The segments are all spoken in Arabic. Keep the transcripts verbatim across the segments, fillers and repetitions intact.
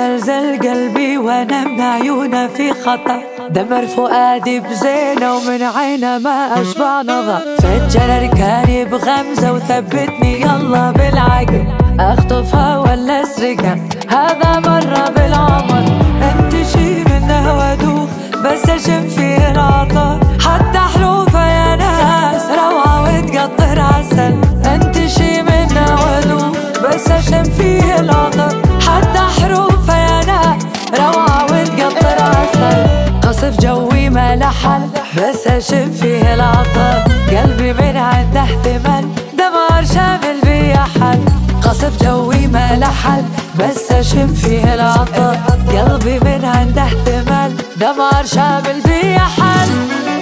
زلزل قلبي وانا من عيونه في خطر، دمر فؤادي بزينه ومن عينه ما اشبع نظر. فجر اركاني بغمزه وثبتني يلا بالعقل، اخطفها ولا اسرقها هذا مره بالعمر. انت شي منه وادوخ بس اشم فيه العطر، حتى حروفه يا ناس روعه وتقطر عسل. انت شي منه وادوخ بس اشم فيه العطر، حتى حروفه يا ناس روعه وتقطر عسل. قصف جوي ما لحل بس اشم فيه العطر، قلبي من عنده احتمال دمار شامل بي حل. قصف جوي ما لحل بس اشم فيه العطر، قلبي من عنده احتمال دمار شامل بي حل.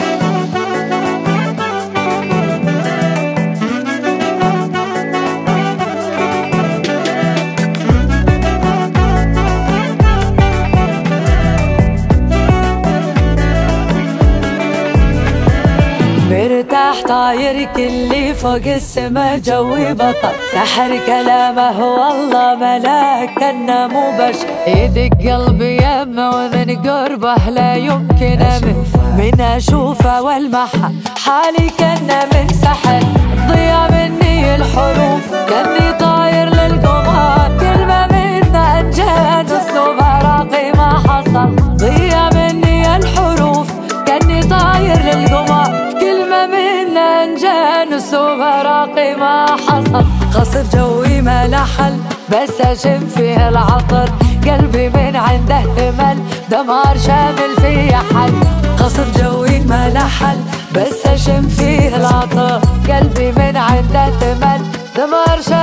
مرتاح طاير كلي فوق السما جوي بطل، سحر كلامه والله ملاك كنا مو بشر. يدق قلبي يمه ومن قربه لا يمكن امن، من اشوفه والمحه حالي كنا من سحر. ضيع مني الحروف كني طاير للقمر، كلمه منه انجان اسلوبها راقي ما حصل. ضيع مني الحروف كني طاير للقمر، انجان اسلوبها راقي ما حصل. قصف جوي ما لحل بس اشم فيه العطر، قلبي من عنده ثمل دمار شامل في حل. قصف جوي ما لحل بس اشم فيه العطر، قلبي من عنده ثمل دمار شامل